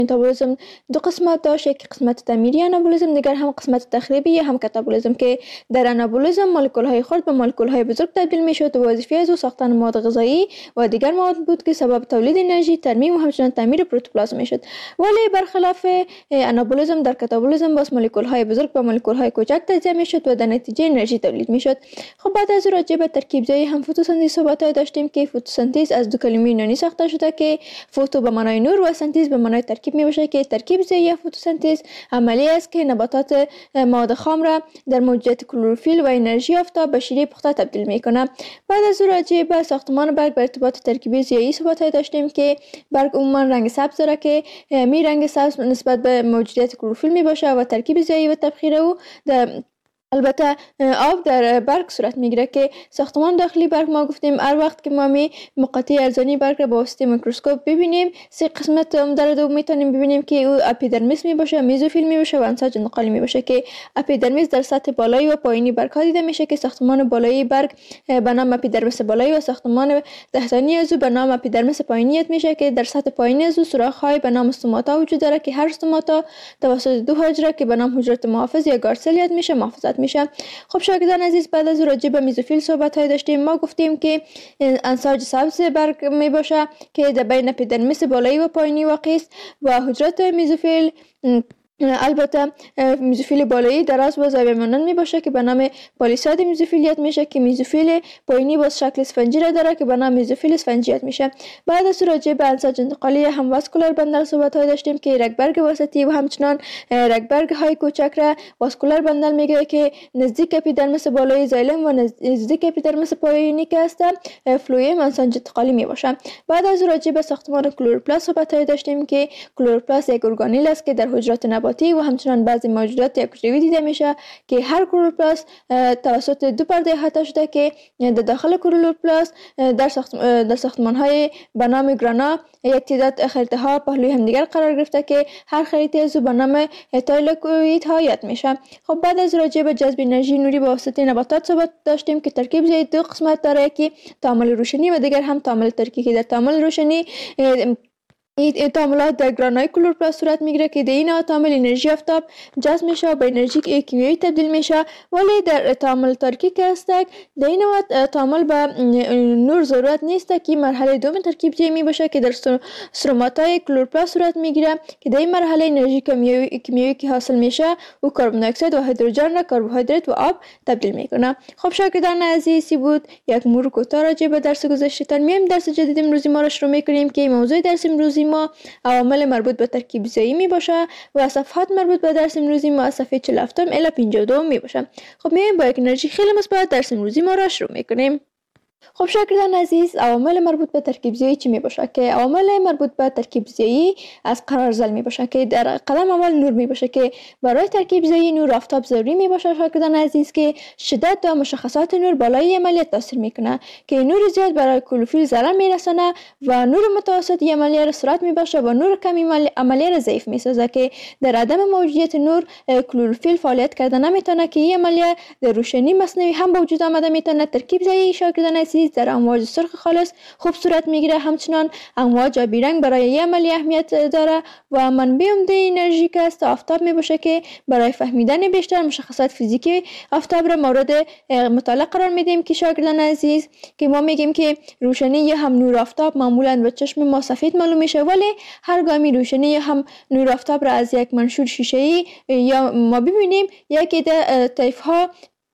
متابولیسم دو قسمت داشت، یک قسمت تعمیری آنابولیسم، دیگر هم قسمت تخریبی یا هم کاتابولیسم که در آنابولیسم مولکول های خرد به مولکول های بزرگ تبدیل می شد و وظیفه از او ساختن مواد غذایی و دیگر مواد بود که سبب تولید انرژی، ترمیم و همچنین تعمیر پروتوپلازم می شد. ولی برخلاف آنابولیسم در کاتابولیسم باز مولکول های بزرگ به مولکول های کوچک تجزیه می شد و در نتیجه انرژی تولید می شد. خب بعد از راجع به ترکیب زایی هم فتوسنتز صحبت داشتیم که فتوسنتز از دو کلمه یونانی ساخته شده که فوتو به معنای نور و سنتز به معنای ترکیب می باشه که ترکیب زایی یا فتوسنتز عملی است که نباتات مواد خام را در موجودیت کلروفیل و انرژی آفتاب به شیره پخته تبدیل می کنه. بعد از راجع به ساختمان برگ بر ارتباط ترکیبی زایی صحبت داشتیم که برگ عموما رنگ سبز داره که می رنگ سبز نسبت به موجودیت کلروفیل می باشه و ترکیب زایی و تبخیر او البته آب در برگ صورت میگیره که ساختمان داخلی برگ ما گفتیم هر وقت که ما مقاطع ارزانی برگ را با واسطه میکروسکوپ ببینیم سه قسمت در دو میتونیم ببینیم که او اپیدرمیس می باشه، میزوفیل می باشه و انساج انتقالی می باشه که اپیدرمیس در سطح بالایی و پایینی برگ ها دیده میشه که ساختمان بالایی برگ به نام اپیدرمیس بالایی و ساختمان تحتانی از او به نام اپیدرمیس پایینی میشه که در سطح پایینی از او سوراخ های به نام استوماتا وجود داره که هر استوماتا توسط دو حجره که به نام حجره محافظ یا گارسل یاد میشه محافظت میشه. خب شاگردان عزیز بعد از راجع به میزوفیل صحبت های داشتیم. ما گفتیم که انساج سبز برگ می باشه که در بین اپیدرمیس بالایی و پایینی واقع است و حجرات میزوفیل البته میزوفیل بالایی دراز و زاویه مانند می باشه که به نام پالیساد میزوفیلیت میشه که میزوفیل پایینی باز شکل اسفنجی را داره که به نام میزوفیل اسفنجیت میشه. بعد از راجع به انساج انتقالی هم واسکولار بندل صحبت های داشتیم که رگبرگ وسطی و همچنان رگبرگ های کوچک را واسکولار بندل میگه که نزدیک اپیدرمیس بالایی زایلم و نزدیک اپیدرمیس پایینی که است فلویم انساج انتقالی می باشه. بعد از راجع به ساختمان کلوروپلاست صحبت های داشتیم که کلوروپلاست یک ارگانیل است که در حجرات نباتی و همچنان بعضی موجودات یکجوری دیده میشه که هر کلوروپلاست توسط دو پرده احاطه شده که در داخل کلوروپلاست در ساختمان های به نام گرانا یک تعداد خریطه ها پهلوی همدیگر قرار گرفته که هر خریطه از به نام تایلوکوئید ها یاد میشه. خب بعد از راجع به جذب انرژی نوری به واسطه نباتات صحبت داشتیم که ترکیب زایی دو قسمت داره که تعامل روشنی و دیگر هم تعامل ترکی که در تعامل روشنی این تعاملات در گرانای کلوروپلاست صورت میگیره که در این تعامل انرژی آفتاب جذب میشه و به انرژی کیمیایی تبدیل میشه. ولی در تعامل ترکی که است در این تعامل به نور ضرورت نیست که مرحله دوم ترکیب زایی می باشه که در سروماتای کلوروپلاست صورت میگیره که در این مرحله انرژی کیمیایی که حاصل میشه و کربن دی اکساید و هیدروژن را کربوهیدرات و آب تبدیل میکنه. خب شاگردان عزیزی بود یک مرور کوتاه راجع به درس گذشته‌تان. میایم درس جدید امروزی ما را شروع میکنیم که موضوع درس امروزی ما عوامل مربوط به ترکیب زایی می باشه و صفحات مربوط به درس امروزی ما از صفحه 47 الی 52 می باشه. خب میایم با یک انرژی خیلی مثبت درس امروزی ما را شروع میکنیم. خب شاگردان عزیز عوامل مربوط به ترکیب زایی چی می باشه که عوامل مربوط به ترکیب زایی از قرار زل می باشه که در قدم اول نور می باشه که برای ترکیب زایی نور آفتاب ضروری می باشه شاگردان عزیز که شدت و مشخصات نور بالای عملیه تاثیر میکنه که نور زیاد برای کلوروفیل ضرر میرسونه و نور متوسط عملیه را سرعت می باشه و نور کمی عملیه را ضعیف می سازه که در عدم موجودیت نور کلوروفیل فعالیت کرده نمیتونه که این عملیه در روشنی مصنوعی هم به وجود آمده میتونه. ترکیب زایی شاگردان عزیز در امواج سرخ خالص خوب صورت میگیره. همچنان امواج آبی رنگ برای این عملیه اهمیت داره و منبع عمده انرژی که است آفتاب می باشه که برای فهمیدن بیشتر مشخصات فیزیکی آفتاب را مورد مطالعه قرار میدیم که شاگردان عزیز که ما میگیم که روشنی یا هم نور آفتاب معمولا به چشم ما سفید معلوم میشه ولی هرگامی روشنی یا هم نور آفتاب را از یک منشور شیشه‌ای یا ما ببینیم یکی در طیف ها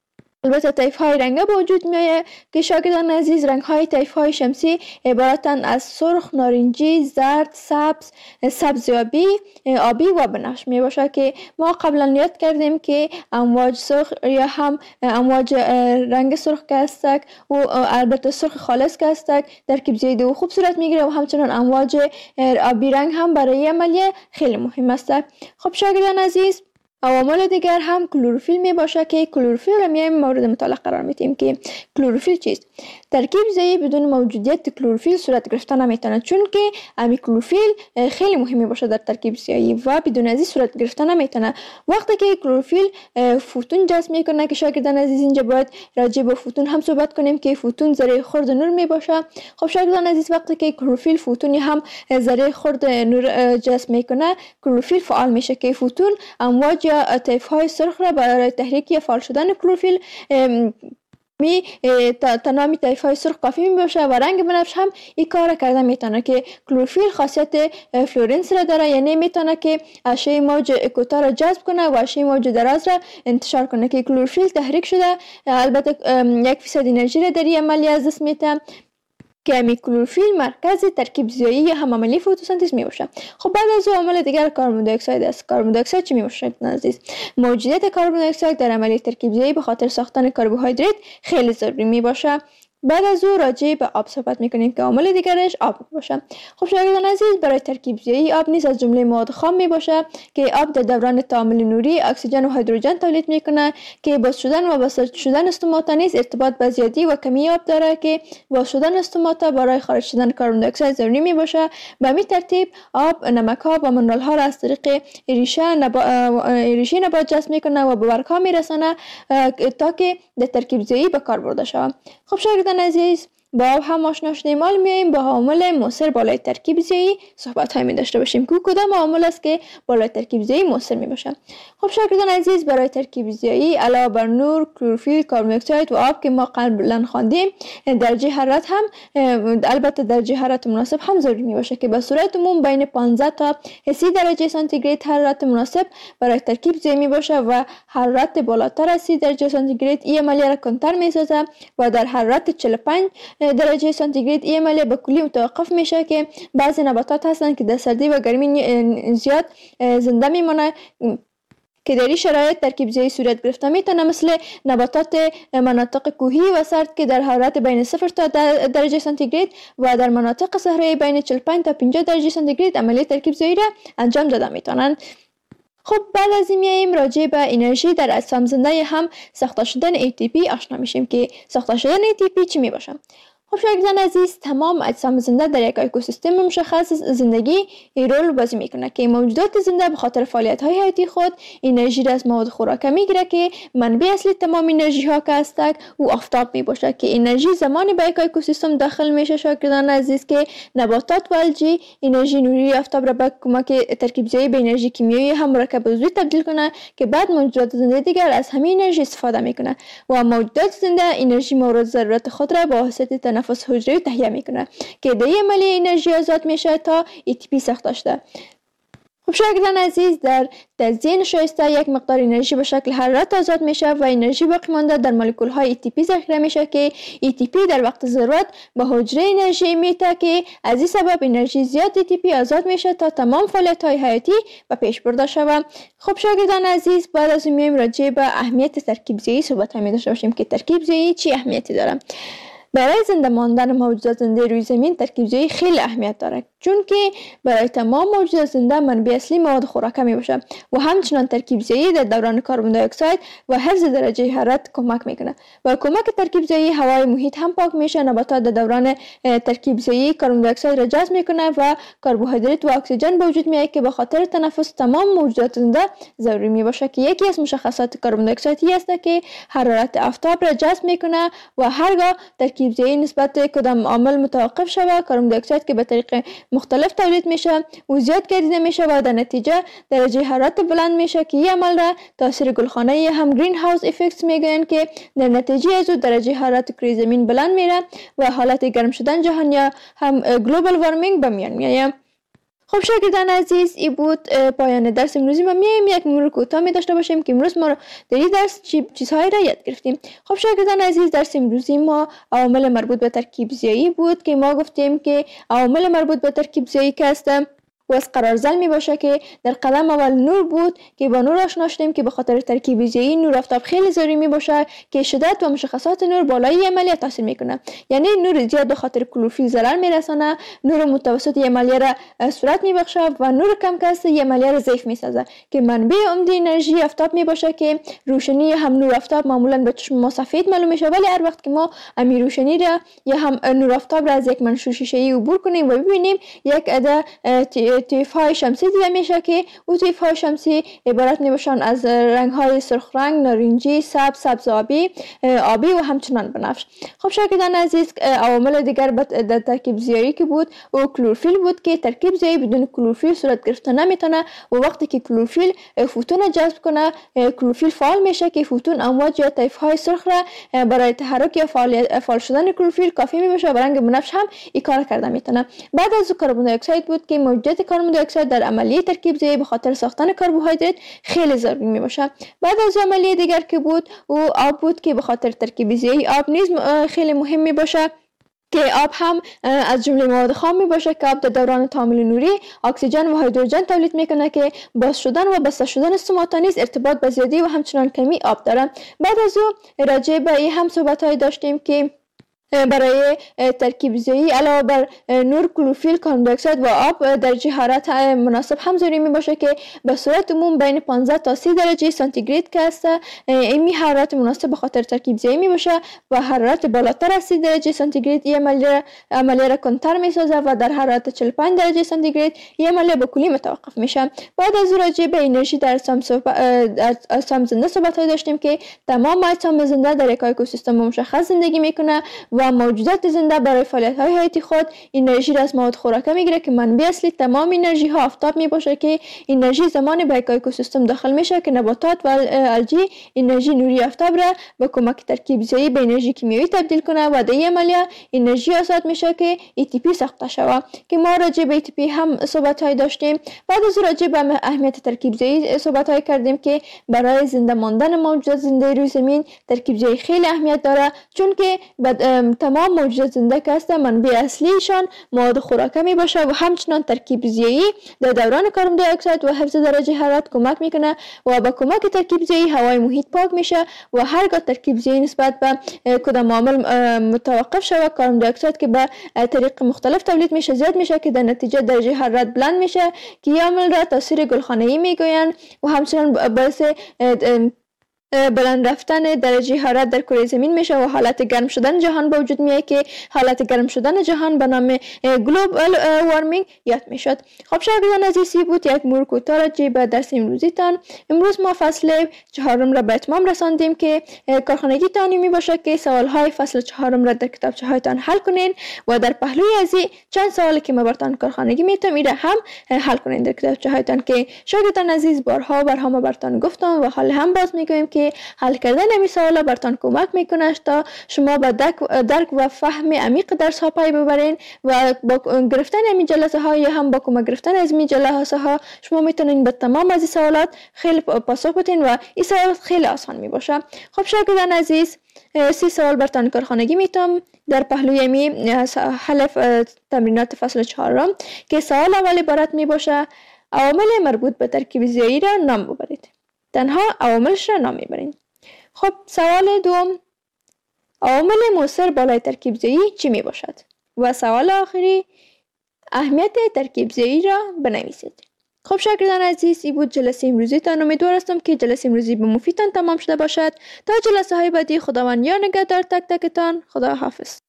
البته طیف های رنگه به وجود میآید که شاگردان عزیز رنگ های طیف های شمسی عبارتند از سرخ، نارنجی، زرد، سبز، سبزیابی، آبی و بنفش می باشد که ما قبلا یاد کردیم که امواج سرخ یا هم امواج رنگ سرخ که هستند و البته سرخ خالص که هستند ترکیب زایی دو خوب صورت میگیره و همچنان امواج آبی رنگ هم برای عملیه خیلی مهم است. خب شاگردان عزیز عوامل دیگر هم کلروفیل می باشه که کلروفیل را میایم مورد مطالعه قرار میدیم که کلروفیل چیست. ترکیب ضعیف بدون موجودیت کلروفیل صورت گرفتن نمیتونه، چون که امی کلروفیل خیلی مهمی باشه در ترکیب ضعیف و بدون ازی صورت گرفتن نمیتونه. وقتی که کلروفیل فوتون جذب میکنه که شاگردان عزیز اینجا باید راجع به فوتون هم صحبت کنیم که فوتون ذره خرد نور می باشه. خب شاگردان عزیز وقتی که کلروفیل فوتونی هم ذره خرد نور جذب میکنه کلروفیل فعال میشه که فوتون امواج یا طیف های سرخ را برای تحریک یا فعال شدن کلروفیل تمام طیف های سرخ کافی می باشه و رنگ بنفش هم این کار کرده میتونه که کلروفیل خاصیت فلورنس را داره، یعنی میتونه که اشعه موج کوتاه را جذب کنه و اشعه موج دراز را انتشار کنه که کلروفیل تحریک شده البته 1% انرژی را در این عملیه از دست میده که امی کلروفیل مرکز ترکیب ضیایی یا هم عملی فتوسنتز می باشه. خب بعد از عامل دیگر کربن دی اکساید است. کربن دی اکساید چی می باشه عزیز؟ موجودیت کربن دی اکساید در عملیه ترکیب ضیایی به خاطر ساختن کربوهیدرات خیلی ضروری می باشه. بعد از او راجع به آب صحبت میکنیم که عامل دیگرش آب باشه. خب شاگردان عزیز برای ترکیب ضیایی آب نیز از جمله مواد خام می باشه که آب در دوران تعامل نوری اکسیژن و هیدروژن تولید میکنه که باز شدن و بساط شدن استوماتا نیز ارتباط به زیادی و کمی آب داره که باز شدن استوماتا برای خارج شدن کربن دی اکساید ضروری می باشه. به همین ترتیب آب نمک ها و منرال ها را از طریق ریشه نبات جذب میکنه و به برگ ها میرسانه تا که در ترکیب ضیایی به کار برده شود. خب شاگردان عزیز با آب هم آشنا شدیم، حالا میایم با عامل مؤثر بالای ترکیب ضیایی صحبت های می داشته باشیم که کدام عامل است که بالای ترکیب ضیایی مؤثر می باشه. خب شاگردان عزیز برای ترکیب ضیایی علاوه بر نور، کلروفیل، کربن دی اکساید و آب که ما قبلا خواندیم درجه حرارت هم البته درجه حرارت مناسب هم ضروری می باشه که به صورت عموم بین 15 تا 30 درجه سانتیگراد حرارت مناسب برای ترکیب ضیایی می باشه و حرارت بالاتر از 30 درجه سانتیگراد این عملیه را کنتر می سازه و در حرارت 45 درجه سانتیگراد این عملیه به کلی متوقف میشه که بعضی نباتات هستن که در سردی و گرمی زیاد زنده میمونه که در این شرایط ترکیب ضیایی صورت گرفته میتونه، مثل نباتات مناطق کوهی و سرد که در حرارت بین 0 تا 10 درجه سانتیگراد و در مناطق صحرایی بین 45 تا 50 درجه سانتیگراد عملیه ترکیب ضیایی را انجام داده میتونن. خب بعد از این میاییم راجع به انرژی در اجسام زنده هم ساخته شدن ATP آشنا میشیم که ساخته شدن ATP چی می باشه. خب شاگردان عزیز تمام اجسام زنده در یک اکوسیستم مشخص زندگی رول بازی میکنه که موجودات زنده به خاطر فعالیت های حیاتی خود انرژی را از مواد خوراکه میگیره که منبع اصلی تمام انرژی ها که هستند او آفتاب می باشه که انرژی زمانی به یک اکوسیستم داخل میشه شاگردان عزیز که نباتات و الجی انرژی نوری آفتاب را به کمک ترکیب ضیایی به انرژی کیمیایی هم مرکب عضوی تبدیل کنه که بعد موجودات زنده دیگر از همین انرژی استفاده میکنه و موجودات زنده انرژی مورد ضرورت خود را با واسطه تنفس حجری تهیه میکنه که در این عملیه انرژی آزاد میشه تا ATP ساخته شده. خب شاگردان عزیز در تزیین شایسته یک مقدار انرژی به شکل حرارت آزاد میشه و انرژی باقی مانده در مولکول های ATP ذخیره میشه که ATP در وقت ضرورت به حجره انرژی میده که از این سبب انرژی زیاد ATP آزاد میشه تا تمام فعالیت های حیاتی به پیش برده شود. خب شاگردان عزیز بعد از میایم راجع به اهمیت ترکیب ضیایی صحبت می داشته باشیم که ترکیب ضیایی چی اهمیتی داره. برای زنده ماندن موجودات زنده روی زمین ترکیب ضیایی خیلی اهمیت داره، چون که برای تمام موجودات زنده منبع اصلی مواد خوراکه می باشه و همچنان ترکیب ضیایی در دوران کربن دی اکساید و حفظ درجه حرارت کمک میکنه و کمک ترکیب ضیایی هوای محیط هم پاک میشه. نباتات در دوران ترکیب ضیایی کربن دی اکساید را جذب میکنه و کربوهیدرات و اکسیژن به وجود میاد که به خاطر تنفس تمام موجودات زنده ضروری می باشه که یکی از مشخصات کربن دی اکساید است که حرارت آفتاب را جذب میکنه و هرگاه ترکیب ضیایی نسبت به کدام عامل متوقف شود کربن دی اکساید که به طریق مختلف تولید میشه و زیاد گردیده میشه و در نتیجه درجه حرارت بلند میشه که این عمل را تاثیر گلخانه هم گرین هاوس افکت میگن که در نتیجه از درجه حرارت کره زمین بلند میره و حالت گرم شدن جهان یا هم گلوبال وارمینگ به میان میاد. خب شاگردان عزیز این بود پایان درس امروزی ما. میایم یک مرور کوتاه می داشته باشیم که امروز ما در این درس چیزهایی را یاد گرفتیم. خب شاگردان عزیز درس امروزی ما عوامل مربوط به ترکیب ضیایی بود که ما گفتیم که عوامل مربوط به ترکیب ضیایی که هست قرارزل می باشه که در قدم اول نور بود که با نور آشنا شدیم که به خاطر ترکیب ضیایی نور آفتاب خیلی ضروری می باشه که شدت و مشخصات نور بالای عملیه تاثیر میکنه. یعنی نور زیاد به خاطر کلروفیل ضرر میرسانه، نور متوسط عملیه را صورت میبخشه و نور کم کس عملیه را ضعیف میسازه که منبع عمده انرژی آفتاب می باشه که روشنی هم نور آفتاب معمولا به چشم ما سفید معلوم میشه، ولی هر وقت که ما امی روشنی را یا هم نور آفتاب را از یک منشور شیشه‌ای عبور کنیم و ببینیم یک عده طیف‌های شمسی دیده میشه که او طیف‌های شمسی عبارت میباشن از رنگ‌های سرخ رنگ، نارنجی، سبز آبی و همچنان بنفش. خب شاگردان عزیز، عوامل دیگر در ترکیب ضیایی که بود او کلروفیل بود که ترکیب ضیایی بدون کلروفیل صورت گرفته نمیتونه و وقتی که کلروفیل فوتون جذب کنه کلروفیل فعال میشه که فوتون امواج یا طیف‌های سرخ را برای تحرک یا فعال شدن کلروفیل کافی میشه و رنگ بنفش هم این کار کرده میتونه. بعد از کربن دی اکساید بود که موجودیت کربن دی اکساید در عملیه ترکیب ضیایی به خاطر ساختن کربوهیدرات خیلی ضروری میباشه. بعد از عملیه دیگر که بود او آب بود که به خاطر ترکیب ضیایی آب نیز خیلی مهم میباشه که آب هم از جمله مواد خام می باشه که آب در دوران تعامل نوری اکسیژن و هیدروژن تولید میکنه که باز شدن و بسته شدن سوماتا نیز ارتباط به زیادی و همچنان کمی آب داره. بعد از او راجع به این هم صحبت های داشتیم که برای ترکیب ضیایی علاوه بر نور، کلروفیل، کربن دی اکساید و آب درجه حرارت مناسب هم ضروری می باشه که به صورت عموم بین 15 تا 30 درجه سانتیگراد که است. این حرارت مناسب به خاطر ترکیب ضیایی می باشه و حرارت بالاتر از 30 درجه سانتیگراد این عملیه را کنتر می سازه و در حرارت 45 درجه سانتیگراد این عملیه به کلی متوقف میشه. بعد از راجع به انرژی در اجسام زنده صحبت داشتیم که تمام اجسام زنده در یک اکوسیستم مشخص زندگی میکنه و موجودات زنده برای فعالیت‌های حیاتی خود انرژی را از مواد خوراکه میگیره که منبع اصلی تمام انرژی ها آفتاب میباشه که انرژی زمانی به یک اکوسیستم داخل میشه که نباتات و الجی انرژی نوری آفتاب را به کمک ترکیب ضیایی به انرژی کیمیایی تبدیل کنه و در این عملیه انرژی آزاد میشه که ATP ساخته شود که ما راجع به ATP هم صحبت‌های داشتیم. بعد از راجع به اهمیت ترکیب ضیایی صحبت‌های کردیم که برای زنده ماندن موجودات زنده روی زمین ترکیب ضیایی خیلی اهمیت داره، چون که تمام موجودات زنده که هستند منبع اصلیشان مواد خوراکه می باشه و همچنان ترکیب ضیایی در دوران کربن دی اکساید و حفظ درجه حرارت کمک میکنه و با کمک ترکیب ضیایی هوای محیط پاک میشه و هرگاه ترکیب ضیایی نسبت به کدام عامل متوقف شود کربن دی اکساید که به طریق مختلف تولید میشه زیاد میشه که در نتیجه درجه حرارت بلند میشه که این عامل را تاثیر گلخانه‌ای میگویند و همچنان باعث بلند رفتن درجه حرارت در کره زمین میشه و حالت گرم شدن جهان به وجود میاد که حالت گرم شدن جهان به نام گلوبال وارمینگ یاد میشد. خب شاگردان عزیزی بود یک مرور کوتاه راجع به درس امروزیتان. امروز ما فصل 4 را به اتمام رساندیم که کارخانگی تان می باشه که سوالهای فصل 4 را در کتابچه هایتان حل کنین و در پهلوی از چند سوالی که ما براتون کارخانگی میتم ایره هم حل کنین در کتابچه هایتان که شاگردان عزیز بارها ما براتون گفتم و حال هم باز میگویم که حل کردن این سوالا براتون کمک میکنه تا شما به درک و فهم عمیق درس ها پی ببرین و با گرفتن این جلسه ها یا هم با کمک گرفتن از این جلسه ها شما میتونین به تمام از این سوالات خیلی پاسخ بدین و این سوالات خیلی آسان میباشه. خب شاگردان عزیز 30 سوال براتون کارخانگی میتم در پهلوی می حل تمرینات فصل 4 که سوال اول عبارت میباشه عوامل مربوط به ترکیب ضیایی را نام ببرید. تنها عواملش را نام میبرین. خب سوال دوم عوامل مؤثر بالای ترکیب ضیایی چی می باشد؟ و سوال آخری اهمیت ترکیب ضیایی را بنویسید. خب شاگردان عزیز این بود جلسه امروزیتان. امیدوار هستم که جلسه امروزی به مفیدتان تمام شده باشد. تا جلسه های بعدی خداوند یار نگهدار تک تکتان. خدا حافظ.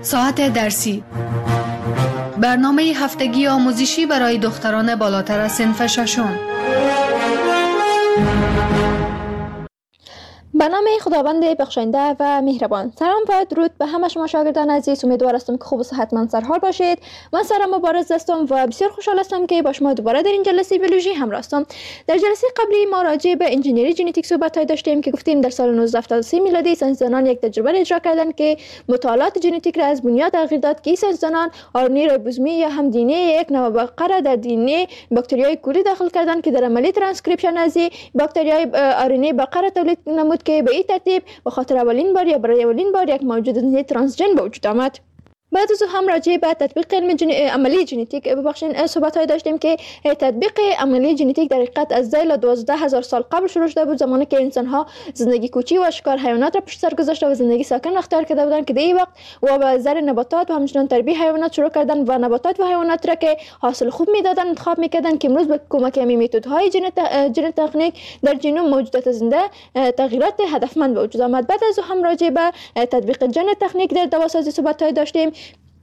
ساعت درسی، برنامه هفتگی آموزشی برای دختران بالاتر از صنف ششم. به نام خداوند بخشنده و مهربان. سلام و درود به همه شما شاگردان عزیز. امیدوار هستم که خوب و صحتمند سرحال باشید. من سارا مبارز هستم و بسیار خوشحال هستم که با شما دوباره در این جلسه بیولوژی همراه هستم. در جلسه قبلی ما راجع به انجینری ژنتیک صحبت داشتیم که گفتیم در سال 1973 میلادی ساینسدانان یک تجربه را اجرا کردند که مطالعات ژنتیک را از بنیاد تغییر داد که ساینسدانان آرنی ریبوزومی یا هم دی ان ای یک نوع بقره در دی ان ای باکتریای کوری داخل کردند که در عملی ترانسکریپشن از باکتریای آرنی بقره تولید نمود که به این ترتیب به خاطر اولین بار یا برای اولین بار یک موجود ترانسژن به وجود آمد. بعد از هم راجع به تطبیق عملی ژنتیک صحبت داشتیم که تطبیق عملی ژنتیک در حقیقت از ذیل 12000 سال قبل شروع شده بود، زمانی که انسان ها زندگی کوچی و شکار حیوانات را پشت سر گذاشته و زندگی ساکن اختیار کرده بودند که در این وقت و به زر نباتات و همچنین تربیت حیوانات شروع کردن و نباتات و حیوانات را که حاصل خوب میدادن انتخاب میکردن که امروز به کمک همین متدهای ژن تکنیک در ژنوم موجودات زنده تغییرات هدفمند به وجود آمد. بعد از هم راجع به تطبیق ژن تکنیک در دواسازی صحبت داشتیم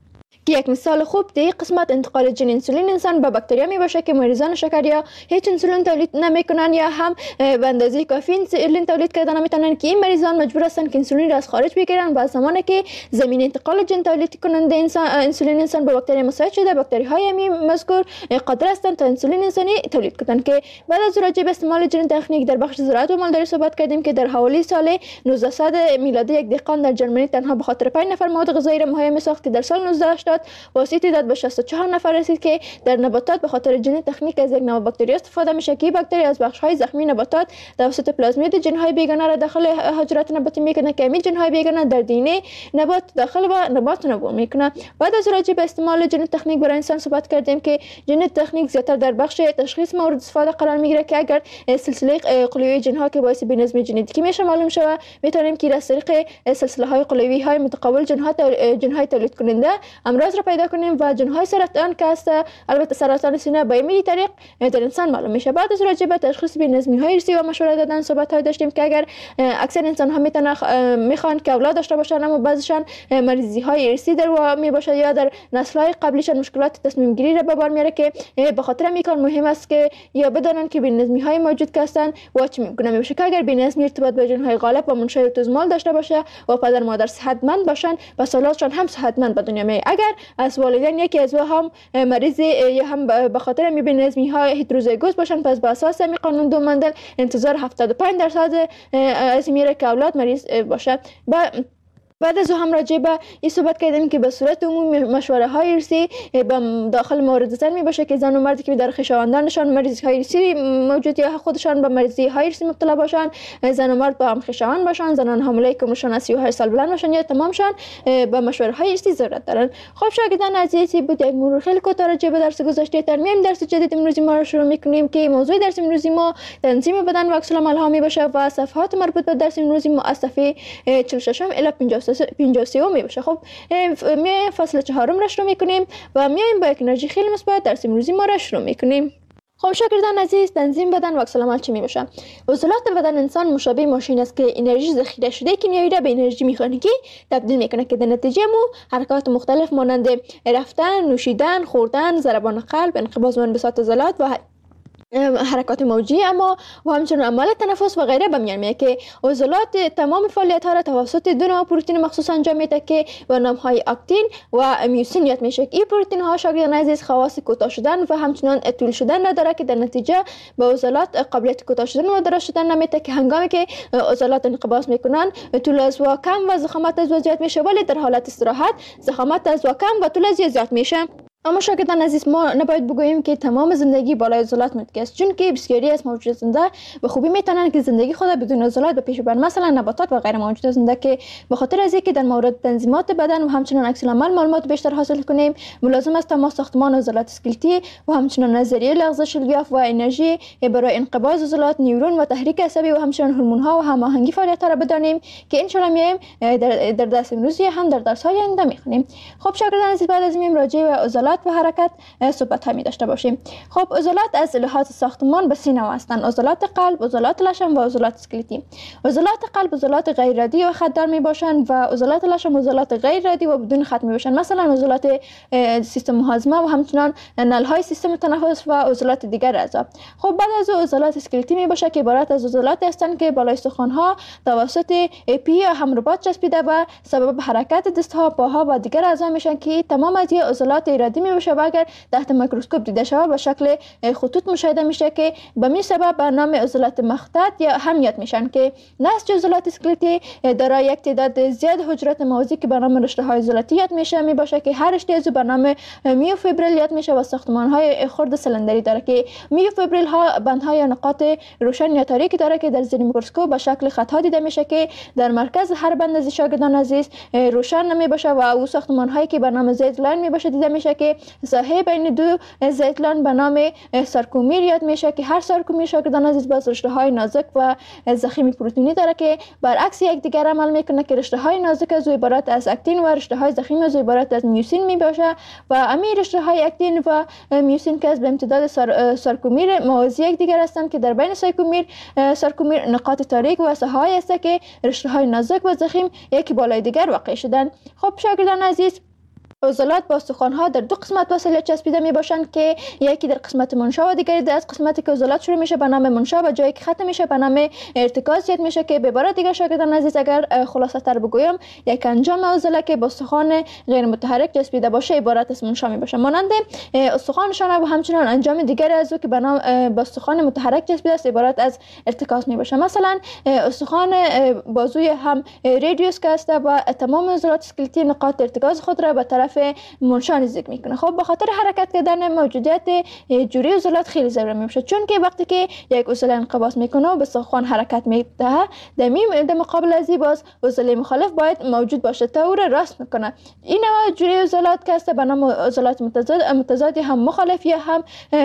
که یک مثال خوب در قسمت انتقال ژن انسولین انسان به باکتریا می باشه که مریضان شکریا هیچ انسولین تولید نمیکنن یا هم به اندازه کافی انسولین تولید کردن نمیتونن که این مریضان مجبور هستن که انسولین را از خارج بگیرن و زمانی که زمین انتقال ژن تولید کننده انسولین انسان به باکتری مساعد شده، باکتری های همین مذکور قادر هستند تا انسولین انسانی تولید کنند. که بعد از راجع به استعمال ژن تکنیک در بخش زراعت و مالداری صحبت کردیم که در حوالی سال 1900 میلادی یک دهقان در ژرمنی تنها به خاطر 5 نفر مواد غذایی را مهیا ساخت که در سال 1980 واسطه داد به 64 نفر رسید که در نباتات به خاطر ژن تکنیک از یک نوع باکتری استفاده میشه که باکتری از بخش‌های زخمی نباتات توسط پلازمید ژن‌های بیگانه را داخل حجرات نباتی میکنه که همین ژن‌های بیگانه در دی ان ای نبات داخل و نبات نمو میکنه. بعد از راجع به استعمال ژن تکنیک برای انسان صحبت کردیم که ژن تکنیک زیاتر در بخش تشخیص مورد استفاده قرار میگیره که اگر سلسله قلوی ژن‌ها که باعث بی‌نظمی ژنتیکی میشه معلوم شود، میتونیم که از طریق سلسله‌های قلوی های متقابل ژن‌های تولید کننده امراض را پیدا کنیم و ژن‌های سرطان که است، البته سرطان سینه به این طریق در انسان معلوم میشه. بعد از راجع به تشخیص بی‌نظمی‌های ارثی و مشوره دادن صحبت داشتیم که اگر اکثر انسان ها میخوان که اولاد داشته باشن اما بعضیشان مریضی‌های ارثی در می باشه یا در نسل‌های قبلیشان مشکلات تصمیم گیری را به بار میاره که به خاطر همین کار مهم است که یا بدانن که بی‌نظمی‌های موجود که هستند و چه میگونه میشه که اگر بی‌نظمی ارتباط با ژن‌های غالب و منشأ اتوزمال داشته باشه و پدر مادر صحتمند باشن پس اولادشان هم صحتمند به دنیا میاد. اگر از والدین یکی از هم مریض یا هم به خاطر بی‌نظمی ها هتروزیگوس باشن پس به اساس همین قانون دو مندل انتظار 75% از میره که اولاد مریض باشه. بعد از هم راجع به این صحبت کردیم که به صورت عمومی مشوره های ارثی داخل مورد زن می باشه که زن و مردی که در خویشاوندانشان مریضی های ارثی موجود یا خودشان به مریضی های ارثی مبتلا باشن، زن و مرد با هم خویشاوند باشن، زنان حامله که عمرشان از 38 سال بلند باشن یا تمامشان به مشوره های ارثی ضرورت دارن. خب شاگردان عزیزی بود یک مرور خیلی کوتاه راجع به درس گذشته. ترمیم درس جدید امروزی ما رو شروع می‌کنیم که موضوع درس امروزی ما تنظیم بدن و عکس العمل ها می باشه و صفحات مربوط به درس امروزی ما از صفحه 46 الی 53 می باشه. خب می فصل 4 را شروع میکنیم و میایم با یک انرژی خیلی مثبت درس امروزی ما را شروع میکنیم. خب شاگردان عزیز، تنظیم بدن و عکس العمل چی می باشه؟ عضلات بدن انسان مشابه ماشین است که انرژی ذخیره شده کیمیایی را به انرژی مکانیکی تبدیل میکنه که در نتیجه حرکات مختلف مانند رفتن، نوشیدن، خوردن، ضربان قلب، انقباض و انبساط عضلات و حرکات موجی اما و همچنین عمل تنفس و غیره به میان میاد که عضلات تمام فعالیت ها را توسط دو نوع پروتئین مخصوص انجام میده که به نام های اکتین و میوسین یاد میشه. این پروتئین ها شاگردان عزیز خواص کوتاه شدن و همچنین طول شدن نداره که در نتیجه به عضلات قابلیت کوتاه شدن و دراز شدن نمیده که هنگامی که عضلات انقباض میکنن طول از و کم و ضخامت از زیاد میشه، ولی در حالت استراحت ضخامت از و کم و طول از زیاد میشه. اما شاگردان عزیز ما نباید بگوییم که تمام زندگی بالای عضلات ممکن است، چون که بسیاری از موجودات زنده به خوبی میتونن که زندگی خود بدون عضلات به پیش ببرن، مثلا نباتات و غیر موجودات زنده که به خاطر از اینکه در مورد تنظیمات بدن و همچنین عکس العمل معلومات بیشتر حاصل کنیم ملازم است ما ساختمان عضلات اسکلتی و همچنین نظریه لغزش الیاف و انرژی برای انقباض عضلات، نیورون و تحریک عصبی و همچنین هورمون ها و هماهنگی فعالیت را بدانیم که ان شاء الله میایم در درس امروزی هم در درس های آینده میخونیم. خب شاگردان عزیز بعد از این راجع به عضلات عضلات و حرکت صحبت همی داشته باشیم. خب عضلات از لحاظ ساختمان به 3 نوع هستند: عضلات قلب، عضلات لشم و عضلات اسکلتی. عضلات قلب عضلات غیر ردی و خطدار می باشند و عضلات لشم عضلات غیر ردی و بدون خط می باشند، مثلا عضلات سیستم هاضمه و همچنان نلهای سیستم تنفس و عضلات دیگر اعضا. خب بعد از عضلات اسکلتی می باشه که عبارت از عضلات هستند که بالای استخوان ها توسط پی یا همرباط چسبیده و سبب حرکت دست ها، پاها و دیگر اعضا میشن که تمام از این عضلات ردی می باشه و اگر تحت میکروسکوپ دیده شود به شکل خطوط مشاهده میشه که به می سبب به نام عضلات مخطط یا هم یاد میشن که نسج عضلات اسکلتی دارای یک تعداد زیاد حجرات موازی که به نام رشته های عضلاتی یاد میشه می باشه که هر رشته از به نام میوفیبریل یاد میشه و ساختمان های خرد سلندری داره که میوفیبریل ها بندهای یا نقاط روشن یا تاریک داره که در زیر میکروسکوپ به شکل خط ها دیده میشه که در مرکز هر بند از شاگردان عزیز روشن نمی باشه و او ساختمان هایی که به نام زید لاین می باشه دیده میشه که ساحه بین دو زید لاین به نام سارکومیر یاد میشه که هر سارکومیر شاگردان عزیز باز رشته های نازک و ضخیم پروتئینی داره که برعکس یکدیگر عمل میکنه که رشته های نازک از عبارت از اکتین و رشته های ضخیم از عبارت از میوسین می باشه و امی رشته های اکتین و میوسین که از به امتداد سارکومیر موازی یکدیگر هستند که در بین سارکومیر نقاط تاریک و ساحه‌ای است که رشته های نازک و ضخیم یکی بالای دیگر واقع شدند. خب شاگردان عزیز، عضلات با استخوان ها در 2 قسمت وصل چسبیده می باشند که یکی در قسمت منشا و دیگری در قسمتی که عضلات شروع میشه به نام منشا و جایی که ختم میشه به نام ارتکاز یاد میشه که به عبارت دیگر شاگردان عزیز اگر خلاصه تر بگویم یک انجام عضله که با استخوان غیر متحرک چسبیده باشه عبارت از منشا می باشه، مانند استخوان شانه و همچنان انجام دیگر از او که به نام با استخوان متحرک چسبیده است عبارت از ارتکاز می باشه. مثلا استخوان بازوی هم رادیوس که است و تمام عضلات اسکلتی نقاط ارتکاز خود را به طرف منشا نزدیک میکنه. خب به خاطر حرکت کردن موجودیت جوری عضلات خیلی ضروری میشه، چون که وقتی که یک عضله انقباض میکنه و به استخوان حرکت میده در مقابل از این باز عضله مخالف باید موجود باشه تا او را راست میکنه. این نوع جوری عضلات که است به نام عضلات متضاد هم مخالف یا هم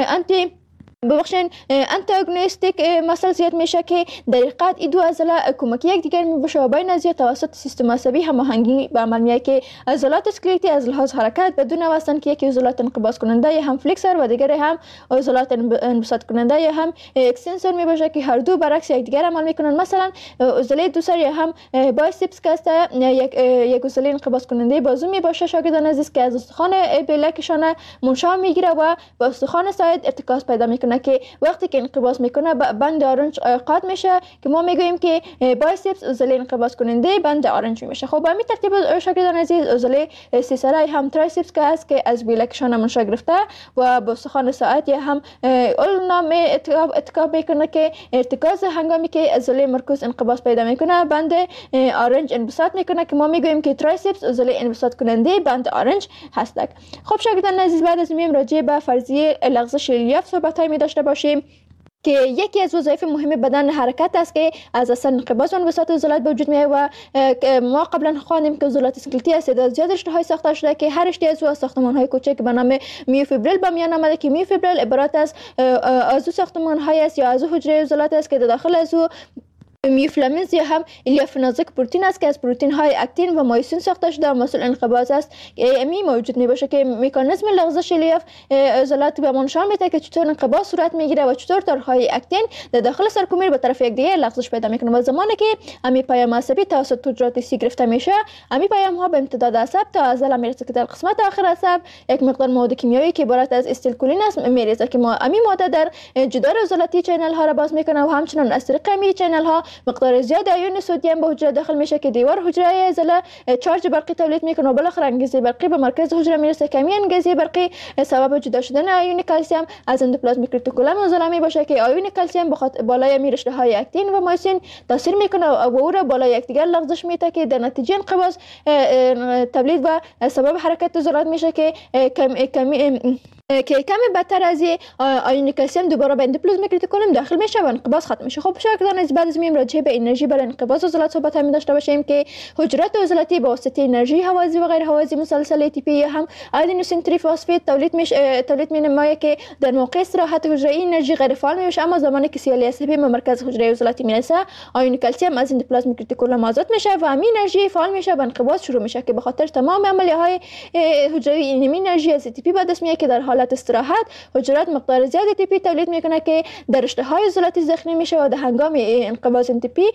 انتاگونیستیک مثل زیاد میشه که در حقیقت این دو عضله کمکی یکدیگر میباشه و بین از توسط سیستم عصبی هماهنگی به عمل میاد که عضلات اسکلتی از لحاظ حرکت بدون هستند که یکی عضلات انقباض کننده یا هم فلکسور و دیگری هم عضلات انبساط کننده یا هم اکستنسور میباشه که هر دو برعکس یکدیگر عمل میکنن. مثلا عضله دوسر یا هم بایسپس که است یک عضله انقباض کننده بازو میباشه شاگردان عزیز که از استخوان بلکشانه منشا میگیره و با استخوان ساعد ارتکاز پیدا میکنه که وقتی که انقباض میکنه بند آرنج قاطع میشه که ما میگوییم که بایسپس عضله انقباض کننده بند آرنج میشه. خب به همین ترتیب شاگردان عزیز عضله سیسرای هم ترایسپس که است که از بلکشانه منشا گرفته و با استخوان ساعد یا هم اولنام اتکاب میکنه که ارتکاز هنگامی که عضله مرکوز انقباض پیدا میکنه بند آرنج انبساط میکنه که ما میگوییم که ترایسپس عضله انبساط کننده بند آرنج هستند. خب شاگردان عزیز، بعد از میم راجع به فرضیه لغزش ریلیف صحبت‌هایی داشته باشیم که یکی از وظایف مهم بدن حرکت است که از اثر انقباض و انبساط عضلات به وجود میاد و ما قبلا خواندیم که عضلات اسکلتی از تعداد زیاد رشته های ساخته شده که هر رشته از ساختمان های کوچک به نام میوفیبریل به میان آمده که میوفیبریل عبارت از عضو ساختمان های است یا عضو حجره عضلات است که در داخل از او میوفلامینز یا هم الیاف نازک پروتئین است که از پروتئین های اکتین و مایسین ساخته شده و مسئول انقباض است که امی موجود میباشه که مکانیزم لغزش الیاف عضلات به ما نشان میده که چطور انقباض صورت میگیره و چطور تارهای اکتین در داخل سارکومیر به طرف یکدیگر لغزش پیدا میکنه و زمانی که امی پیام عصبی توسط حجرات سی گرفته میشه امی پیام ها به امتداد عصب تا عضله میرسه که در قسمت آخر عصب یک مقدار مواد کیمیایی که عبارت از استیلکولین است میریزه که ما امی ماده در جدار عضلاتی چینل ها را باز میکنه و همچنین از طریق امی چینل ها مقدار زیاد آیون سدیم به حجره داخل میشه که دیوار حجره عضله چارج برقی تولید میکنه و بالاخره انگیزه برقی به مرکز حجره میرسه که همین انگیزه برقی سبب جدا شدن آیون کلسیم از اندوپلازمیک رتیکولوم عضله میباشه که آیون کلسیم بالای رشته های اکتین و مایسین تاثیر میکنه و او را بالای یکدیگر لغزش میده که در نتیجه انقباض تولید و سبب حرکت عضلات میشه که که کمی بدتر از آیون کلسیم دوباره به اندوپلازمیک رتیکولوم داخل میشه و انقباض ختم میشه. خب شاگردان بعد از میم راجع به انرژی برای انقباض عضلات صحبت هم داشته باشیم که حجرات عضلاتی با واسطه انرژی هوازی و غیر هوازی مسلسل ATP هم آدنوسین تریفسفید تولید می‌نماید که در موقع استراحت حجره انرژی غیر فعال میشه، اما زمانی که CLSP به مرکز حجره عضلاتی میرسه آیون کلسیم از اندوپلازمیک رتیکولوم آزاد میشه و همین انرژی فعال میشه و انقباض شروع میشه که به خاطر تمام عملیه‌های حجروی این انرژی از ATP به دست میاد که در حالت استراحت حجرات مقدار زیاد ATP تولید میکنه که در رشته‌های عضلاتی ذخیره میشه و در هنگام انقباض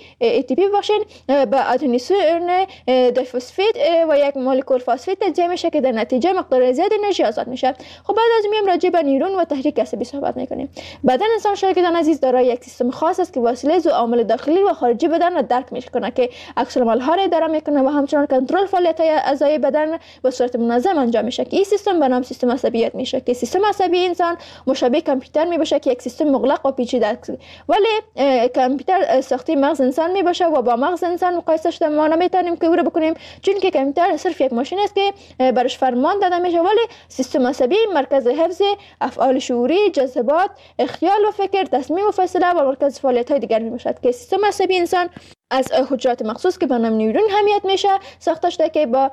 ATP بخشین به آدنوسین دیفسفید و یک مولکول فسفید تجزیه میشه که در نتیجه مقدار زیاد انرژی آزاد میشه. خب بعد از میم راجع به نیورون و تحریک عصبی صحبت میکنیم. بدن انسان شاگردان عزیز دارای یک سیستم خاص است که وسیله عوامل داخلی و خارجی بدن را درک میکنه که عکس العمل‌ها را اداره میکنه و همچنین کنترل فعالیت‌های اعضای بدن به صورت منظم انجام میشه که این سیستم به نام سیستم عصبیت میشه که سیستم عصبی انسان مشابه کامپیوتر میباشه که یک سیستم مغلق و پیچیده است، ولی کامپیوتر ساخته مغز انسان میباشه و با مغز انسان مقایسه شده ما نمیتونیم که او را بکنیم، چون که کامپیوتر صرف یک ماشین است که برش فرمان داده میشه، ولی سیستم عصبی مرکز حفظ افعال شعوری، جذبات، خیال و فکر، تصمیم و فیصله و مرکز فعالیت‌های دیگر میباشد که سیستم عصبی انسان از حجرات مخصوص که به نام نیورون حمیت میشه ساخته شده که با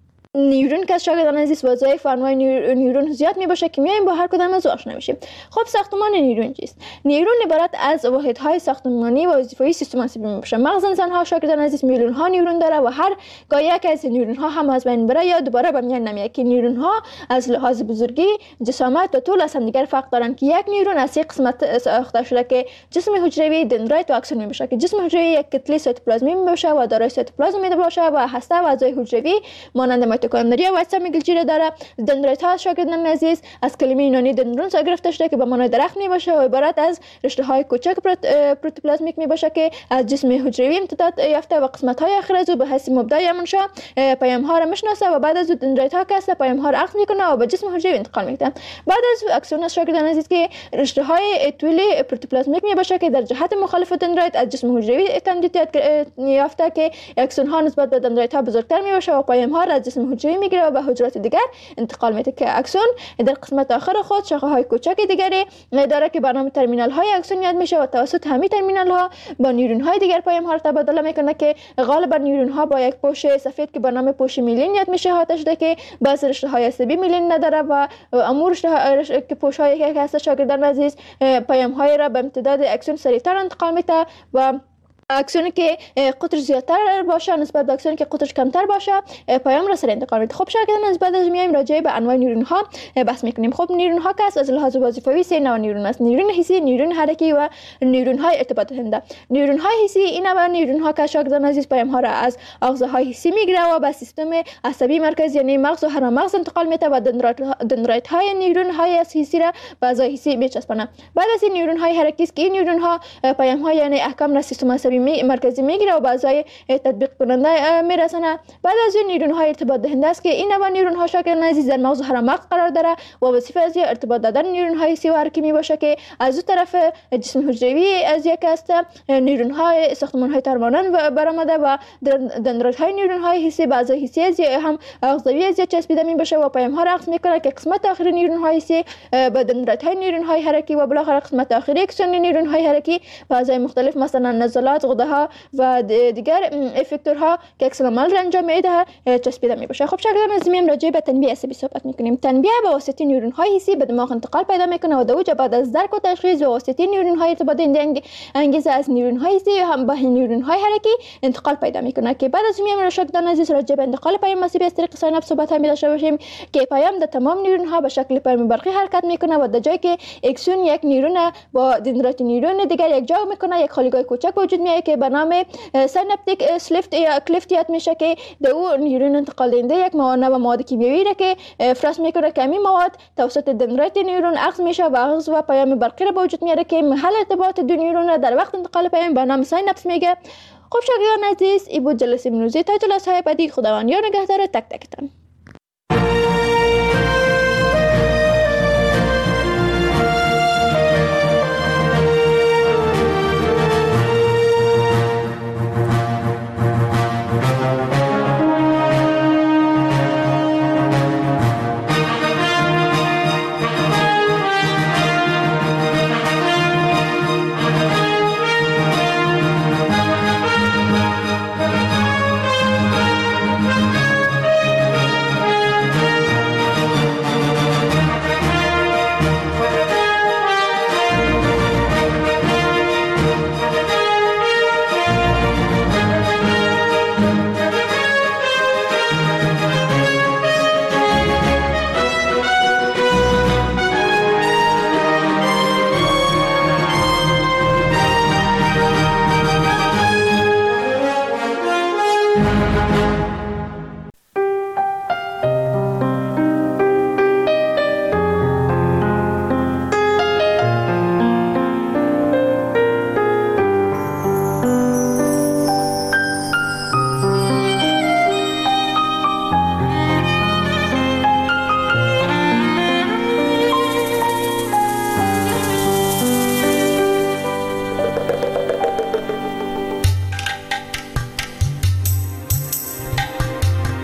نیورون که شاگردان عزیز وظایف و انواع نیورون زیاد میباشه که میایم با هر کدام از آشنا میشیم. خب ساختمان نیورون چیست؟ نیورون عبارت از واحدهای ساختمانی و وظیفه‌ای سیستم عصبی میباشه. مغز انسان ها شاگردان عزیز میلیون ها نیورون داره و هر گاه یک از نیورون ها هم از بین بره یا دوباره به میان نمیاد که نیورون ها از لحاظ بزرگی، جسامت و طول از هم دیگر فرق دارن که یک نیورون از سه قسمت ساخته شده که جسم حجروی، دندرایت و اکسون میباشه که جسم حجروی یک کتله سایتوپلازمی میباشه و دارای سایتوپلازم میباشه و هسته و اعضای حجروی مانند میتوکندریا و اجسام گلچی داره. دندرایت ها شاگردان عزیز از کلمه یونانی دندرون گرفته شده که به معنای درخت میباشه و عبارت از رشته های کوچک پروتوپلازمیک میباشه که از جسم حجروی امتداد یافته و قسمت های آخر از او به حیث مبدأ منشا پیام ها را میشناسه و بعد از دندرایت ها که پیام ها را عقد میکنه و به جسم حجروی انتقال میده. بعد از اکسون شاگردان عزیز که رشته های طولی پروتوپلازمیک میباشه که در جهت مخالف دندرایت از جسم حجروی کاندیدیت یافته که اکسون ها نسبت به دندرایت ها بزرگتر میباشه و پیام ها را از جسم حجروی میگیره و به حجرات دیگر انتقال میده که اکسون در قسمت آخر خود شاخه های کوچک دیگری داره که به نام ترمینال های اکسون یاد میشه و توسط همین ترمینال ها با نیورون های دیگر پیام ها را تبادله میکنه که غالبا نیورون ها با یک پوش سفید که به نام پوش میلین یاد میشه احاطه شده که بعضی رشته های عصبی میلین نداره و امور که پوش های که هست شاگردان عزیز پیام های را به امتداد اکسون سریعتر انتقال میده و اکسونی که قطر زیادتر باشه نسبت به اکسونی که قطرش کمتر باشه پیام را سریع انتقال میده. خب شاگردان از بعد از میایم راجع به انواع نیورون ها بحث میکنیم. خب نیورون ها که از لحاظ وظیفوی سه نوع نیورون است: نیورون حسی، نیورون حرکی و نیورون های ارتباط دهنده. نیورون های حسی این نوع نیورون ها که شاگردان عزیز پیام ها را از آغاز های حسی میگیره و به سیستم عصبی مرکزی یعنی مغز و هرم مغز انتقال میده و دندرایت های نیورون های حسی را به اعضای حسی میچسبونه. بعد از این نیورون های حرکی است که این نیورون ها پیام ها یعنی احکام را سیستم عصبی مرکزی میگیره و بعضای تطبیق کننده میرسونه. بعد از این نیورون های ارتباط دهنده است که این نوع نیورون ها شاگردان عزیز در مغز و هرم مغز قرار داره و وظیفه از ارتباط دادن نیورون های حسی و حرکی میباشه که از اون طرف جسم حجروی از یک است نیورون های ساختمان های ترمانن برآمده و دندرایت های نیورون های حسی به اعضای حسی از هم اعضایی از چسبیده میباشه و پیام ها رقص میکنه که قسمت آخری نیورون های حسی به دندرایت های نیورون های حرکی و بالاخره قسمت آخری اکسون نیورون های حرکی به اعضای مختلف مثلا نزلات، غده ها و دیگر افکتورها که عکس العمل را انجام میده چسبیده میباشه. خب شاگردان از میم راجع به تنبیه عصبی صحبت میکنیم. تنبیه به واسطه نیورون های حسی به دماغ انتقال پیدا میکنه و دوجه بعد از درک و تشخیص به واسطه نیورون های ارتباط دهنده انگیزه از نیورون های حسی هم به نیورون های حرکی انتقال پیدا میکنه که بعد از میم شاگردان عزیز راجع به انتقال پیام عصبی از طریق سایناپس صحبت هم داشته باشیم که پیام در تمام نیورون ها به شکل پیام برقی حرکت میکنه و در جایی که اکسون یک نیورون با دندرایت نیورون دیگر یک جا میکنه یک خالیگاه کوچک وجود میاد که به نام سیناپتیک سلیفت یا کلیفت یاد میشه که در اون نیورون انتقال دهنده یک مواد کیمیایی را که افراز میکنه که این مواد توسط دندرایت نیورون اخذ میشه و اخذ و پیام برقی را به وجود میاره که محل ارتباط دو نیورون را در وقت انتقال پیام به نام سیناپس میگه. خب شاگردان عزیز این بود جلسه امروزی. تا جلسه های بعدی خداوند یار نگهدار تک تکتان.